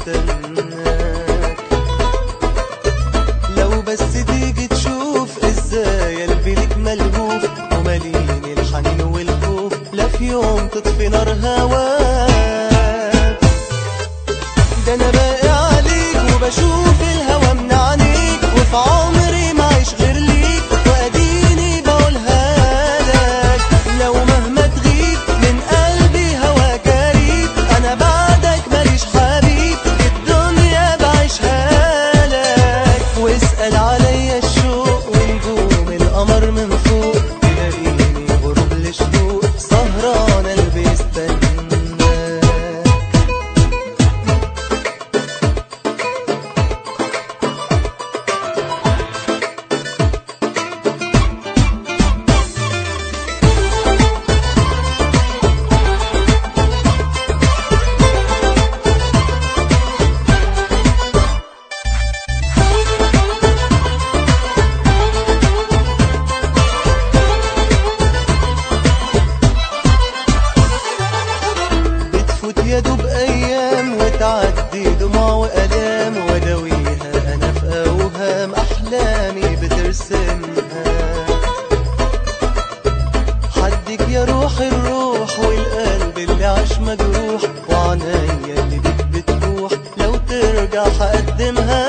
بيستناك. لو بس تيجي تشوف ازاي قلبي ليك ملهوف ومليني الحنين والخوف، لا في يوم تطفي نار هواك. ده انا باقي عليك وبشوف الهوى من عينيك، وفي عمري ما عيش غير ليك واديني بقولها لك. لو مهما تغيب من قلبي هواك قريب، انا بعدك ماليش حبيب، الدنيا بعيشها لك. واسأل عليا الشوق ونجوم القمر من فوق، تلاقيني غروب لشروق سهران قلبي يستناك. يا دوب ايام وتعدي دموع والام، وداويها انا في اوهام احلامي بترسمها. حدك يا روح الروح والقلب اللي عاش مجروح، وعنايا اللي بيك بتروح لو ترجع هقدمها.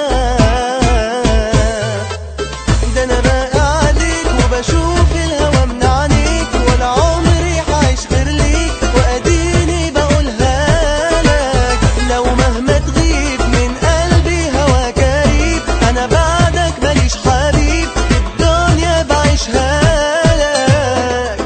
ده انا باقي عليك وبشوف الهوى من عينيك، ولا عمري هعيش غير ليك واديني بقولها. لو مهما تغيب من قلبي هواك قريب، انا بعدك ماليش حبيب، الدنيا بعيشها لك.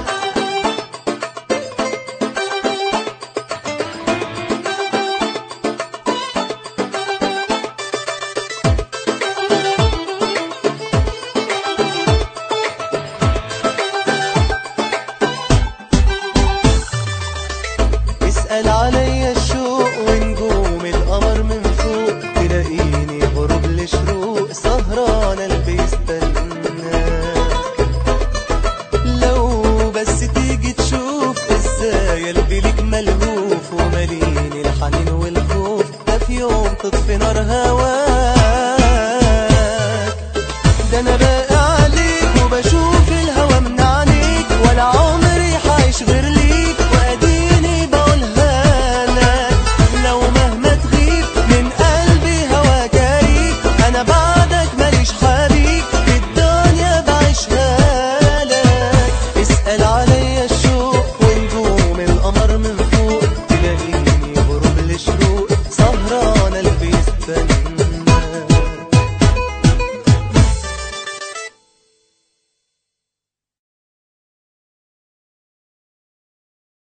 اسأل عليا الشوق ونجوم القمر من فوق، تلاقيني غروب لشروق سهران قلبي يستناك. لو بس تيجي تشوف ازاي قلبي ليك ملهوف ومليني الحنين والخوف، ده في يوم تطفي نار هواك. ده انا باقي عليك وبشوف الهوى من عينيك، ولا عمري هعيش غير ليك